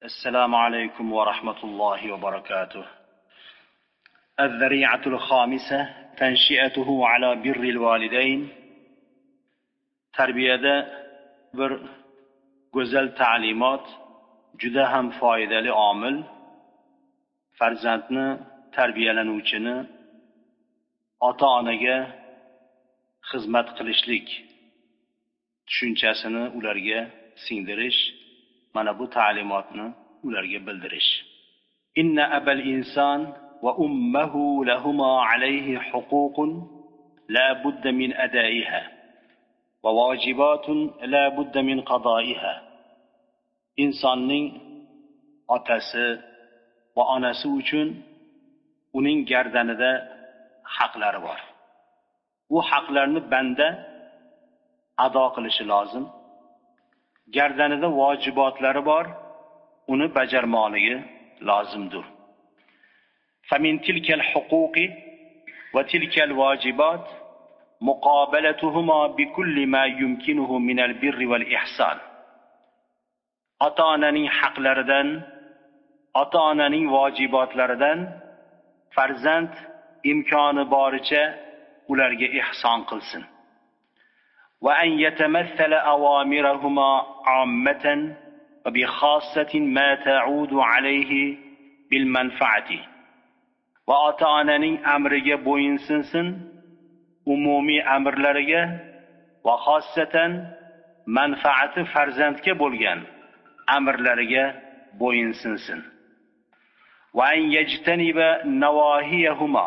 السلام عليكم ورحمة الله وبركاته. الذريعة الخامسة تنشئته على بر الوالدين. Tarbiyada bir go'zal ta'limot juda ham foydali omil. Farzandni tarbiyalanuvchini ota-onaga xizmat qilishlik tushunchasini ularga singdirish, mana bu ta'limotni ularga bildirish. Inna abal inson va ummuhu lahuma alayhi huququn la budda min adaiha va vajibatun la budda min qadaiha. Insonning otasi va onasi uchun uning gardanida haqlari bor. Bu haqlarni banda ado qilishi lozim. Gardanida vojibotlari bor, uni bajarmoqligi lozimdir. Famin tilkal huquqi va tilkal vojibat muqabalatuhuma bikulli ma yumkinuhu min al-birri wal ihson. Ota-onaning haqlaridan, ota-onaning vojibotlaridan farzand imkoni boricha ularga ihson qilsin. وأن يتمثل أوامرهما عامة وبخاصة ما تعود عليه بالمنفعة. وأطعنني أمرك بوينسنسن أمومي أمرلرك وخاصة منفعة فرزندك بولغان أمرلرك بوينسنسن. وأن يجتنب نواهيهما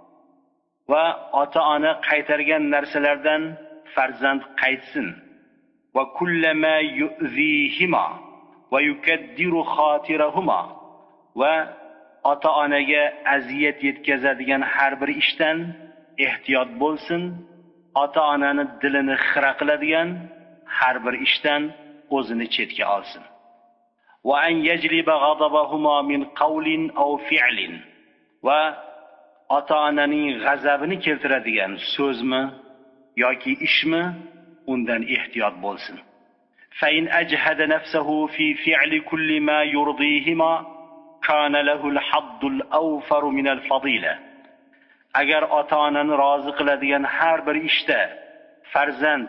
وأطعن قيترغان نرسلردن farzand qaytsin va kullama yu'zihima va yukaddiru xotirahuma va ota-onaga aziyat yetkazadigan har bir ishdan ehtiyot bo'lsin, ota-onani dilini xira qiladigan har bir ishdan o'zini chetga olsin. Va an yajliba ghadabahuma min qawlin aw fi'lin va ota-onaning g'azabini keltiradigan so'zmi yoki ishmi undan ehtiyot bo'lsin. Fa in ajhada nafsahu fi fi'li kulli ma yurdihima kana lahu al-hadd al-awfar min al-fadila. Agar ota-onani rozi qiladigan har bir ishda farzand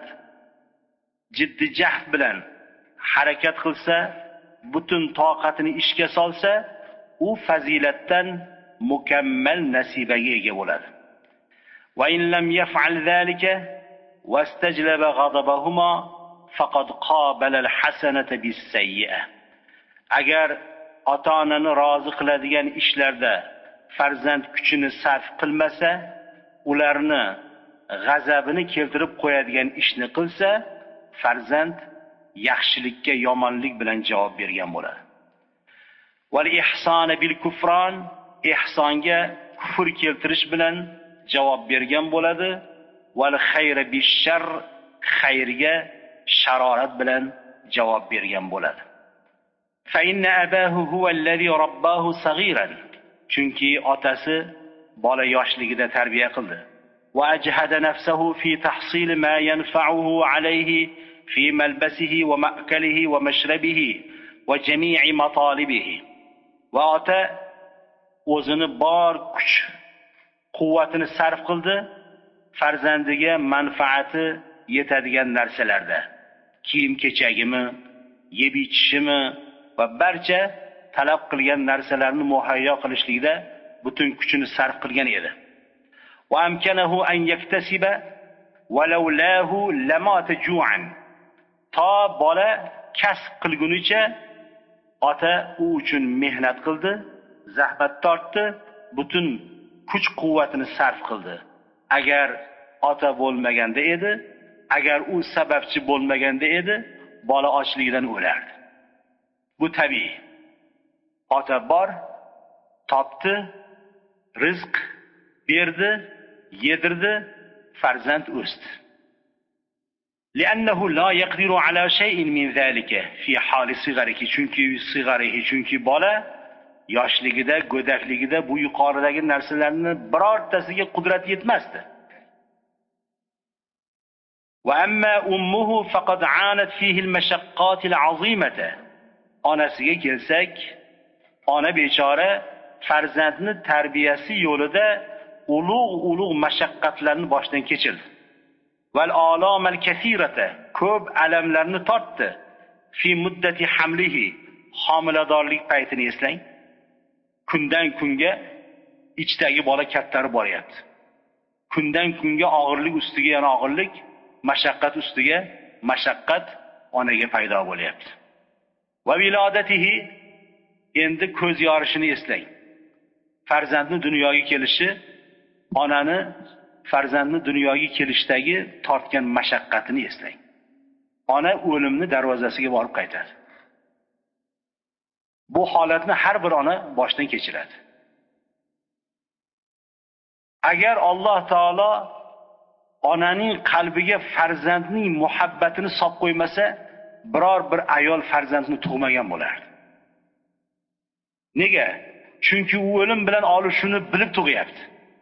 jiddiy jahd bilan harakat qilsa, butun toqatini ishga solsa, u fazilatdan mukammal nasibaga ega bo'ladi. Wa in lam yaf'al zalika واستجلب غضبهما فقد قابل الحسنة بالسيئة. Agar ota-onani rozi qiladigan ishlarda farzand kuchini sarf qilmasa, ularni g'azabini keltirib qo'yadigan ishni qilsa, farzand yaxshilikka yomonlik bilan javob bergan bo'ladi. Wal ihsona bil kufron, ihsonga kufr keltirish bilan javob bergan bo'ladi. Wal khayra bish-sharr, khayrga sharorat bilan javob bergan bo'ladi. Fa inna abahu huwa allazi rabbahu saghiran. Chunki otasi bola yoshligida tarbiya qildi. Va ajhada nafsahu fi tahsil ma yanfa'uhu alayhi fi malbasihi wa ma'kalihi wa mashrabihi wa jami'i matalibihi. Va ota o'zini bor kuch quvvatini sarf qildi farzandiga manfaati yetadigan narsalarda, kiyim-kechagimi, yeb ichishimi va barcha talab qilgan narsalarni muhayyo qilishlikda butun kuchini sarf qilgan edi. Va amkanahu an yaktasiba walau lahu lamata ju'an. To bola kasb qilgunicha ota u uchun mehnat qildi, zahmat tortdi, butun kuch-quvvatini sarf qildi. Agar ota bo'lmaganda edi, agar u sababchi bo'lmaganda edi, bola ochlikdan o'lardi. Bu tabiiy. Ota bor, topdi, rizq berdi, yedirdi, farzand o'sdi. لأنه لا يقدر على شيء من ذلك في حال صغره. Chunki bola yoshligida, go'dakligida bu yuqoridagi narsalarni birortasiga qudrat yetmasdi. Va amma ummuhu faqad aanat fihi al-mashaqqat al-azimata. onasiga kelsak, ona bechora farzandni tarbiyasi yo'lida ulug' mashaqqatlarni boshdan kechirdi. Val alamal kasirata, ko'p alamlarni tortdi. Fi muddati hamlihi, homiladorlik paytini eslang. Kundan kunga ichdagi bola kattarib boryapti. Kundan kunga og'irlik ustiga yana og'irlik, mashaqqat ustiga mashaqqat onaga paydo bo'lyapti. Va viladatihi, endi ko'z yorishini eslang. Farzandni dunyoga kelishi, onani farzandni dunyoga kelishdagi tortgan mashaqqatini eslang. Ona o'limni darvozasiga borib qaytadi. Bu holatni har bir ona boshdan kechiradi. Agar Alloh taolo onaning qalbiga farzandning muhabbatini solib qo'ymasa, biror bir ayol farzandni tug'magan bo'lardi. Nega? Chunki u o'lim bilan olishini bilib tug'yapti.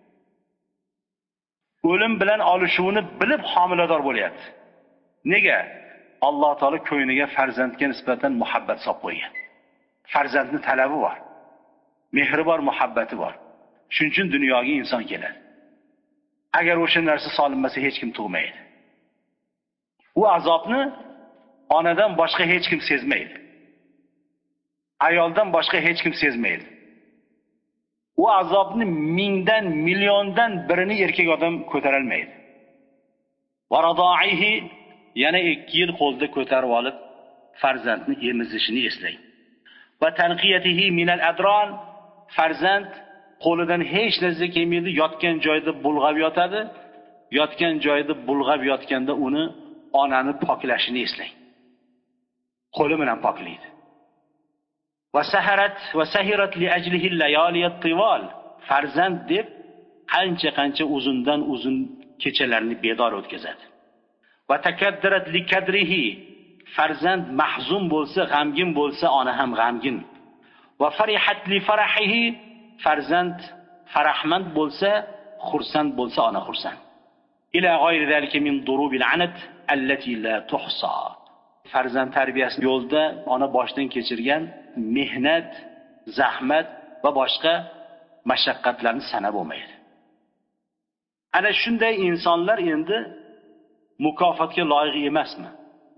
O'lim bilan olishuvini bilib homilador bo'lyapti. Nega? Alloh taolo ko'yniga farzandga nisbatan muhabbat solib qo'ygan. Farzandning talabi bor. Mehri bor, muhabbati bor. Shuning uchun dunyoga inson keladi. Agar o'sha narsa solinmasa hech kim tug'maydi. U azobni onadan boshqa hech kim sezmaydi. Ayoldan boshqa hech kim sezmaydi. U azobni mingdan, milliondan birini erkak odam ko'tara olmaydi. Varadaihi, yana 2 yil qo'lda ko'tarib olib farzandni emizishini eslang. Va tanqiyatihi minal adron, farzand qo'lidan hech narsa kelmaydi, yotgan joyda bulg'ab yotadi. Yotgan joyda bulg'ab yotganda uni onani poklashini eslang. Qo'li bilan poklaydi. Va sahirat li ajlihi layaliyat tiwal, farzand deb qancha uzundan uzun kechalarni bedor o'tkazadi. Va takaddarat li kadrihi, farzand mahzun bo'lsa, g'amgin bo'lsa, ona ham g'amgin. Va farihat li farahihi, farzand farahmand bo'lsa, xursand bo'lsa, ona xursand. Ila g'ayri zalika min durubil anat allati la tuhsa. Farzand tarbiyasi yo'lda ona boshdan kechirgan mehnat, zahmat va boshqa mashaqqatlarni sanab bo'lmaydi. Ana shunday insonlar endi mukofotga loyiq emasmi?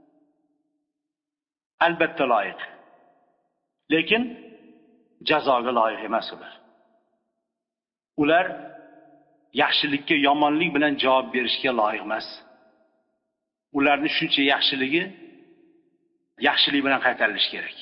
Albatta loyiq. Lekin jazoga loyiq emas ular. Ular yaxshilikka yomonlik bilan javob berishga loyiq emas. Ularning shuncha yaxshiligi yaxshilik bilan qaytarilishi kerak.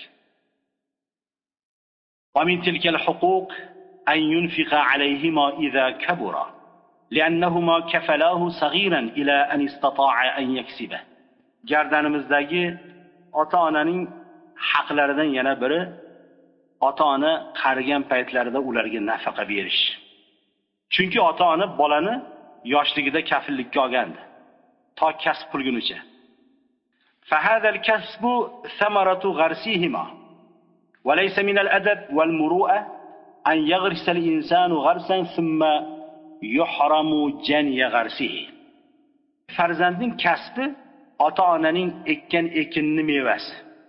Va min tilkal huquq an yunfiqa alayhima idha kabura li'annahuma kafalahu saghiran ila an istata'a an yaksiba. Gardanimizdagi ota-onaning haqlaridan yana biri ota-ona qarigan paytlarida ularga nafaqa berish. Chunki ota-ona bolani yoshligida kafillikka olgandi, to kasb qilgunicha. Fa hadal kasbu samaratu gharsihima va laysa min al-adab wal muru'a an yaghrisa al-insanu gharsan thumma yuhramu janiya gharsihi. Farzandning kasbi ota-onaning ekkan ekinni mevasi.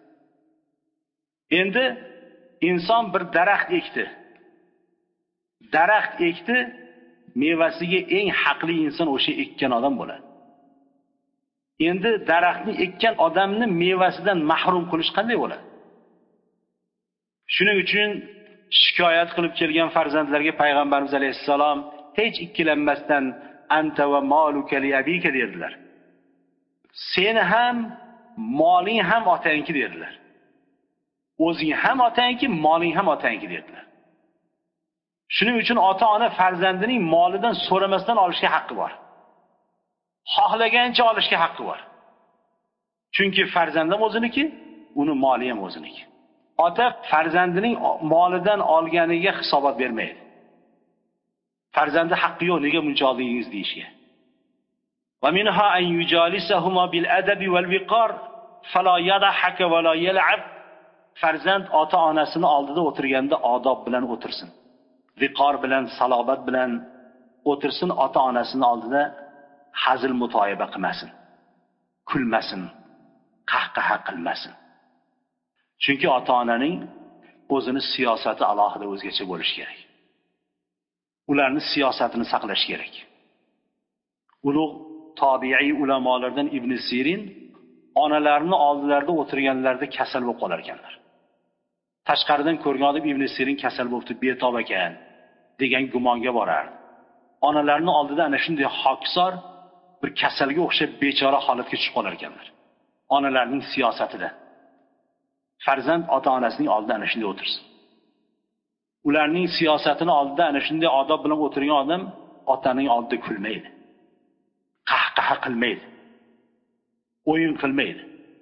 Endi inson bir daraxt ekdi. Daraxt ekdi, mevasiga eng haqli inson o'sha ekkan odam bo'ladi. Endi daraxtni ekkan odamni mevasidan mahrum qilish qanday bo'ladi? Shuning uchun shikoyat qilib kelgan farzandlarga payg'ambarimiz alayhisalom hech ikkilanmasdan anta va maluka li abika dedilar. Seni ham, moling ham otangniki dedilar. O'zing ham otangniki, moling ham otangniki dedilar. Shuning uchun ota-ona farzandining molidan so'ramasdan olishga haqqi bor. Xohlagancha olishga haqqi bor. Chunki farzand ham o'ziniki, uni moli ham o'ziniki. Ota farzandining molidan olganiga hisobot bermaydi. Farzandi haqqi yo'q, nega buncha oldingiz deyishga. Va minha an yujalisahuma bil adabi wal viqar fala yadhaka va la yal'ab. Farzand ota-onasini oldida o'tirganda odob bilan o'tirsin. Viqor bilan, salobat bilan o'tirsin, ota-onasini oldida hazil mutoyiba qilmasin. Kulmasin, qahqaha qilmasin. Chunki ota-onaning o'zini siyosati alohida o'zgacha bo'lishi kerak. Ularning siyosatini saqlash kerak. Ulug' tobiiy ulamolardan Ibn Sirin onalarini oldilarida o'tirganlarida kasal bo'lib qolar ekanlar. Tashqaridan ko'rgan odam Ibn Sirin kasal bo'libdi, betob ekan degan gumonga borardi. Onalarini oldida ana shunday hokisor bir kasalga o'xshab bechora holatga tushib qolar ekanlar. Onalarning siyosatida. Farzand ota-onasining oldida ana shunday o'tirsin. Ularning siyosatini oldida ana shunday odob bilan o'tirgan odam otaning oldida kulmaydi. Qahqaha qilmaydi. O'yin qilmaydi.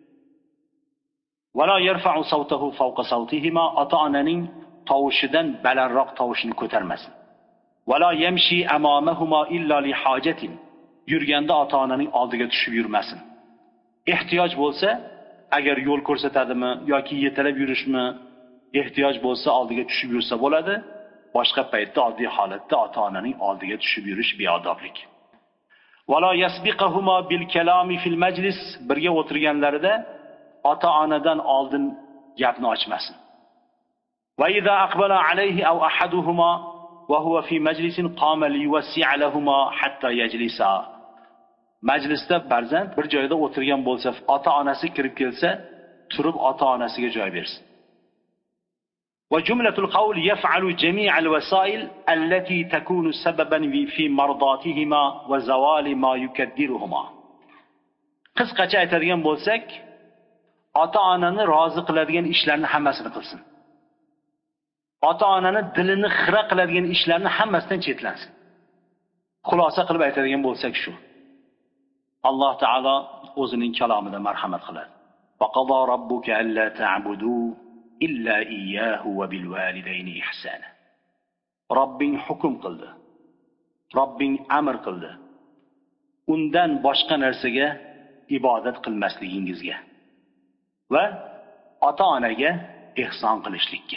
Wala yarfa'u sawtahu fawqa sawtihima, ota-onaning tovushidan balandroq tovushini ko'tarmasin. Wala yamshi amamahuma illa li hajatin, yurganda ota-onaning oldiga tushib yurmasin. Ehtiyoj bo'lsa, agar yo'l ko'rsatadimi yoki yetalab yurishmi, ehtiyoj bo'lsa oldiga tushib yursa bo'ladi. Boshqa paytda oddiy holatda ota-onaning oldiga tushib yurish beodoblik. Wala yasbiqahuma bil kalami fil majlis, birga o'tirganlarida ota-onadan oldin gapni ochmasin. Va idza aqbala alayhi aw ahaduhuma wa huwa fi majlisin qama liyusi'a lahumā hattā yajlisa. Majlisda farzand bir joyda o'tirgan bo'lsa, ota-onasi kirib kelsa, turib ota-onasiga joy bersin. Va jumlatul qawl yaf'alu jami'al wasail allati takunu sababan fi mardatihima wa zawali ma yukaddiruhuma. Qisqacha aytadigan bo'lsak, ota-onani rozi qiladigan ishlarni hammasini qilsin. Ota-onani dilini xira qiladigan ishlarni hammasidan chetlansin. Xulosa qilib aytadigan bo'lsak shu. Alloh taolo o'zining kalomida marhamat qiladi. Va qada robbuka alla ta'budu illa iyyahu va bil validayni ihsana. Robbing hukm qildi. Robbing amr qildi. Undan boshqa narsaga ibodat qilmasligingizga va ota-onaga ihson qilishlikka.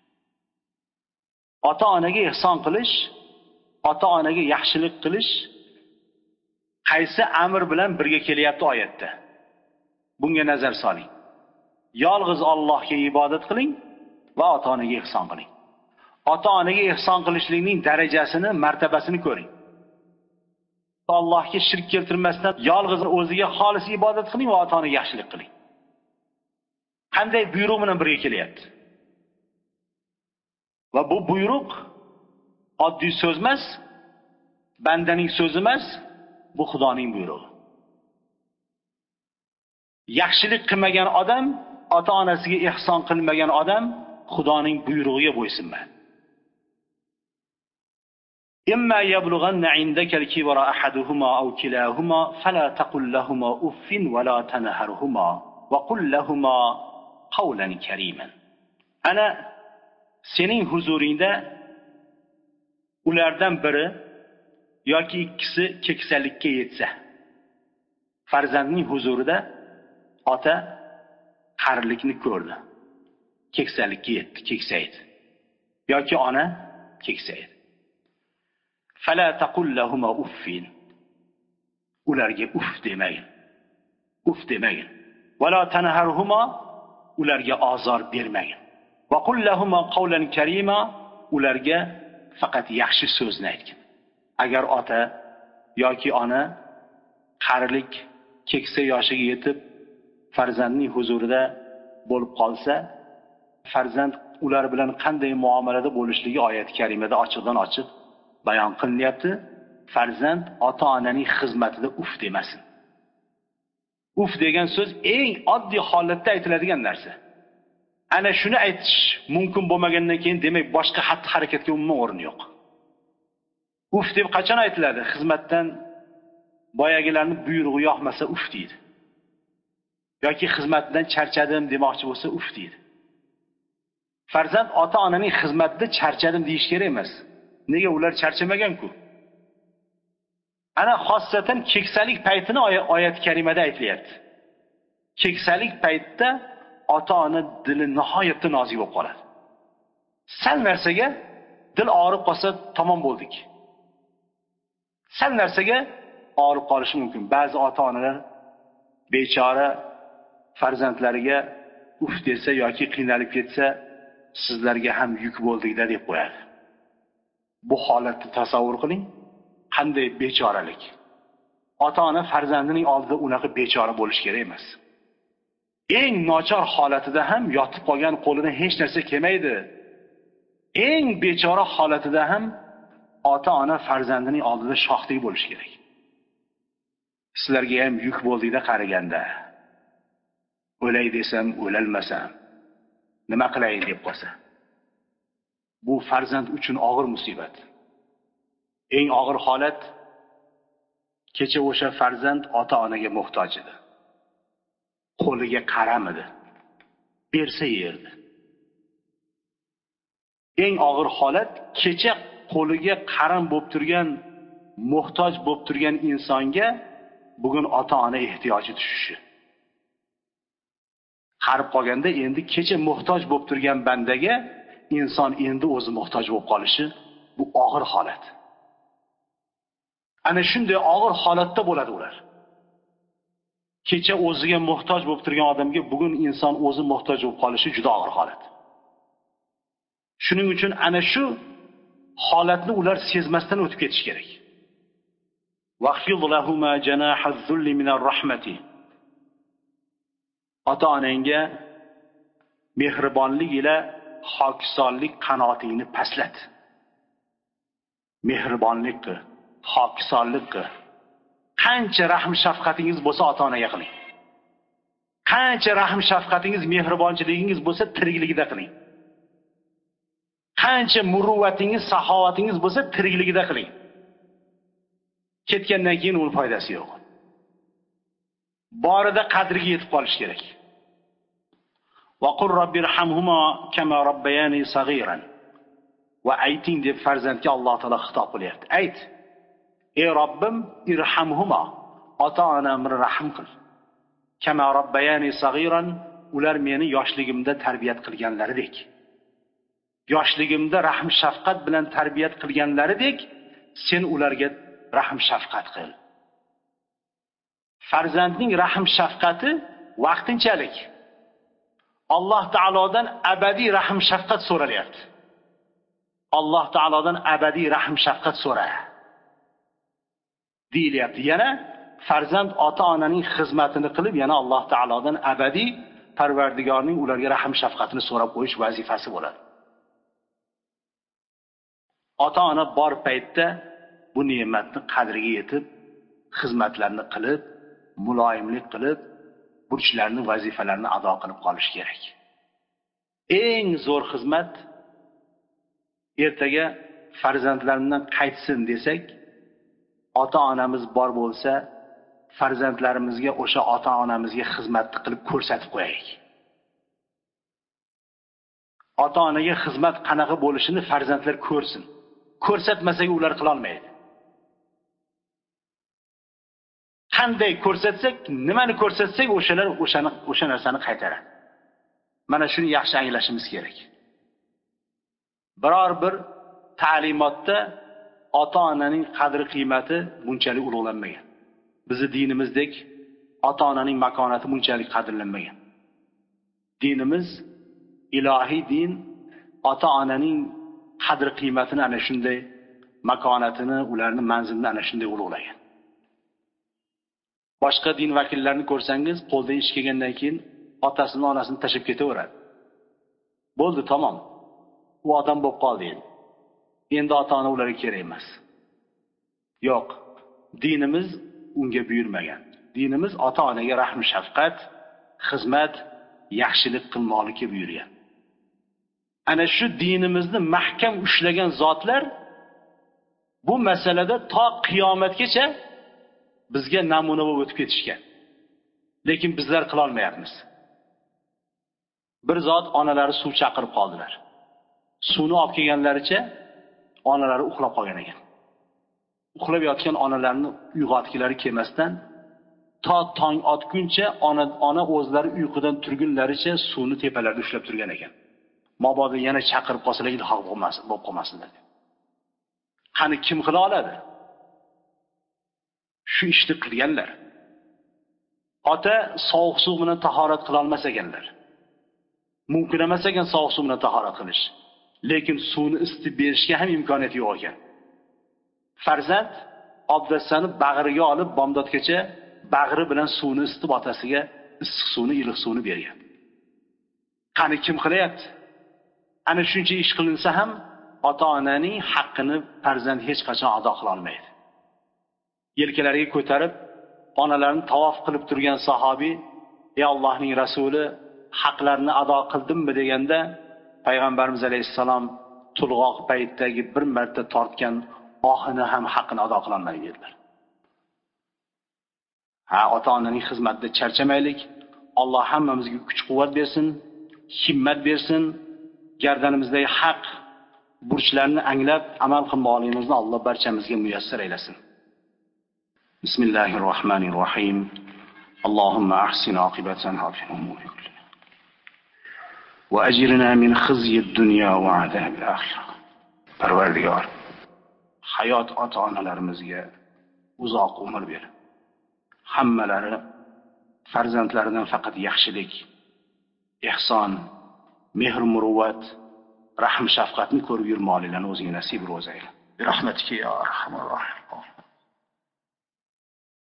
Ota-onaga ihson qilish, ota-onaga yaxshilik qilish qaysi amr bilan birga kelyapti oyatda? Bunga nazar soling. Yolg'iz Allohga ibodat qiling va ota-onaga ihson qiling. Ota-onaga ihson qilishlikning darajasini, martabasini ko'ring. Allohga shirk keltirmasdan yolg'iz o'ziga xolis ibodat qiling va ota-onaga yaxshilik qiling. Qanday buyruq bilan birga kelyapti? Va bu buyruq oddiy so'z emas, bandaning so'zi emas, bu Xudoning buyrug'i. Yaxshilik qilmagan odam, ota-onasiga ihson qilmagan odam Xudoning buyrug'iga bo'ysunmaydi. Imma yablughanna 'indaka al-kibara ahaduhuma aw kilahuma fala taqul lahumā uffin wa la tanharhumā wa qul lahumā qawlan kariman. Ana sening huzuringda ulardan biri yoki ikkisi keksalikka yetsa, farzandning huzurida ota qarilikni ko'rdi, keksalikka yetdi, keksaydi, yoki ona keksaydi. Fala taqul lahumā uffin, ularga uff demagin, uff demagin. Va la tanharhumā, ularga azor bermagin. Va qul lahumā qawlan karīmā, ularga faqat yaxshi so'zni aytgin. Agar ota yoki ona qarilik, keksa yoshiga yetib farzandning huzurida bo'lib qolsa, farzand ular bilan qanday muomalada bo'lishligi oyat karimada ochiqdan ochiq bayon qilinyapti. Farzand ota-onaning xizmatida uf demasin. Uf degan so'z eng oddiy holatda aytiladigan narsa. Ana shuni aytish mumkin bo'lmagandan keyin demak boshqa xatti-harakatga umuman o'rin yo'q. Uf deb qachon aytiladi? Xizmatdan boyagilarning buyrug'i yoqmasa uf deydi. Yoki xizmatdan charchadim demoqchi bo'lsa uf deydi. Farzand ota-onaning xizmatida charchadim deyish kerak emas. Nega ular charchamagan-ku? Ana xossatan keksalik paytini oyat karimada aytilyapti. Keksalik paytda ota-ona dili nihoyatda nozik bo'lib qoladi. Sal narsaga dil og'rib qolsa tamom bo'ldik. Sal narsaga og'rib qolishi mumkin. Ba'zi ota-onalar bechora farzandlariga uf desa yoki qiynalib ketsa, sizlarga ham yuk bo'ldik-da deb qo'yadi. Bu holatni tasavvur qiling, qanday bechoralik. Ota-ona farzandining oldida unaqa bechora bo'lish kerak emas. Eng nochor holatida ham yotib qolgan qo'lini hech narsa kelmaydi. Eng bechora holatida ham ota-ona farzandining oldida shohdek bo'lish kerak. Sizlarga ham yuk bo'ldikda qaraganda. O'lay desam, o'lalmasam, nima qilayin deb qolsa. Bu farzand uchun og'ir musibat. Eng og'ir holat kecha o'sha farzand ota-onaga muhtoj edi. Qo'liga qaramadi. Bersa yerdi. Eng og'ir holat kecha qo'liga qaram bo'lib turgan, muhtoj bo'lib turgan insonga bugun ota-ona ehtiyoji tushishi. Qarib qolganda endi kecha muhtoj bo'lib turgan bandaga inson endi o'zi muhtoj bo'lib qolishi bu og'ir holat. Ana shunday og'ir holatda bo'ladi ular. Kecha o'ziga muhtoj bo'lib turgan odamga bugun inson o'zi muhtoj bo'lib qolishi juda og'ir holat. Shuning uchun ana shu holatni ular sezmasdan o'tib ketish kerak. Waqfid lahuma janahaz-zulli minar rahmati. Ota-onangga mehribonlik ila hokisonlik qanotingni pastlat. Mehribonlik qil, hokisonlik qil. Qancha rahm shafqatingiz bo'lsa ota-onaga qiling. Qancha rahm shafqatingiz, mehribonchiligingiz bo'lsa tirikligida qiling. Qancha muruvvatingiz, saxovatingiz bo'lsa tirikligida qiling. Ketgandan keyin uning foydasi yo'q. Borida qadriga yetib qolish kerak. Va qur robbirhamhuma kama robbayani sag'iran. Va ayting deb farzandga Alloh taolo xitob qilyapti. Ayt: ey Robbim, irhamhuma, ota-onamga rahim qil. Kama robbayani sag'iran, ular meni yoshligimda tarbiyat qilganlaridek. Yoshligimda rahm shafqat bilan tarbiyat qilganlaridek, sen ularga rahm shafqat qil. Farzandning rahm shafqati vaqtinchalik. Alloh taolodan abadiy rahm shafqat so'ralyapti. Alloh taolodan abadiy rahm shafqat so'ra. Deyilyapti. Yana farzand ota-onaning xizmatini qilib, yana Alloh taolodan abadiy Parvardigorning ularga rahm shafqatini so'rab qo'yish vazifasi bo'ladi. Ota-ona bor paytda bu ne'matni qadriga yetib, xizmatlarni qilib, muloyimlik qilib, burchlarni, vazifalarni ado qilib qolish kerak. Eng zo'r xizmat ertaga farzandlarimdan qaytsin desak, ota-onamiz bor bo'lsa, farzandlarimizga o'sha ota-onamizga xizmatni qilib ko'rsatib qo'yaylik. Ota-onaga xizmat qanaqa bo'lishini farzandlar ko'rsin. Ko'rsatmasak ular qila olmaydi. Qanday ko'rsatsak, nimani ko'rsatsak, o'shalar o'sha narsani qaytaradi. Mana shuni yaxshi anglashimiz kerak. Biror bir ta'limotda ota-onaning qadr-qiymati bunchalik ulug'lanmagan. Bizning dinimizdek ota-onaning makonati bunchalik qadrlanmagan. Dinimiz, ilohiy din, ota-onaning qadr-qiymatini ana shunday, makonatini, ularni manzilini ana shunday ulug'lagan. Boshqa din vakillarini ko'rsangiz, qo'ldan ish kelgandan keyin otasini, onasini tashib ketaveradi. Bo'ldi, tamom. U odam bo'lib qoldi endi. Endi ota-ona ularga kerak emas. Yo'q, dinimiz unga buyurmagan. Dinimiz ota-onaga rahm shafqat, xizmat, yaxshilik qilmoqlikka buyurgan. Ana shu dinimizni mahkam ushlagan zotlar bu masalada to qiyomatgacha bizga namuna bo'lib o'tib ketishgan. Lekin bizlar qila olmayapmiz. Bir zot onalari suv chaqirib qoldilar. Suvni olib kelganlaricha onalari uxlab qolgan ekan. Uxlab yotgan onalarini uyg'otgilari kelmasdan to tong otguncha ona o'zlari uyqudan turgunlaricha suvni tepalarida ushlab turgan ekan. Mabodo yana chaqirib qolsalar ilhoq bo'lib qolmasinlar. Qani kim qila oladi? Shu ishni qilganlar. Ota sovuq suv bilan tahorat qila olmas ekanlar. Mumkin emas ekan sovuq suv bilan tahorat qilish. Lekin suvni isitib berishga ham imkoniyat yo'q ekan. Farzand obdassani bag'riga olib bomdodgacha bag'ri bilan suvni isitib otasiga issiq suvni, iliq suvni bergan. Qani kim qilyapti? Ana shuncha ish qilinsa ham ota-onaning haqqini farzand hech qachon ado qila olmaydi. Yelkalariga ko'tarib onalarini tavof qilib turgan sahobiy, "Ey Allohning rasuli, haqlarni ado qildimmi?" deganda Payg'ambarimiz alayhisalom tulg'oq paytdagi bir marta tortgan ohini ham haqqini ado qila olmaydi dedilar. Ota-onaning xizmatida charchamaylik. Alloh hammamizga kuch-quvvat bersin, himmat bersin. Gardanimizdagi haq burchlarni anglab amal qilmoqligimizni Alloh barchamizga muyassar aylasin. Bismillahirrohmanirrohim. Allohumma ahsin oqibatana fil umuri kulliha. Va ajirna min khizyid dunya va azabil oxirah. Parvardigor, hayot ota-onalarimizga uzoq umr ber. Hammalari farzandlaridan faqat yaxshilik, ihson, mehr-muruvvat, rahm shafqatni ko'rib yurmoqliklarini o'zing nasib ro'zayla. Bi rahmatika ya arhamar rohim.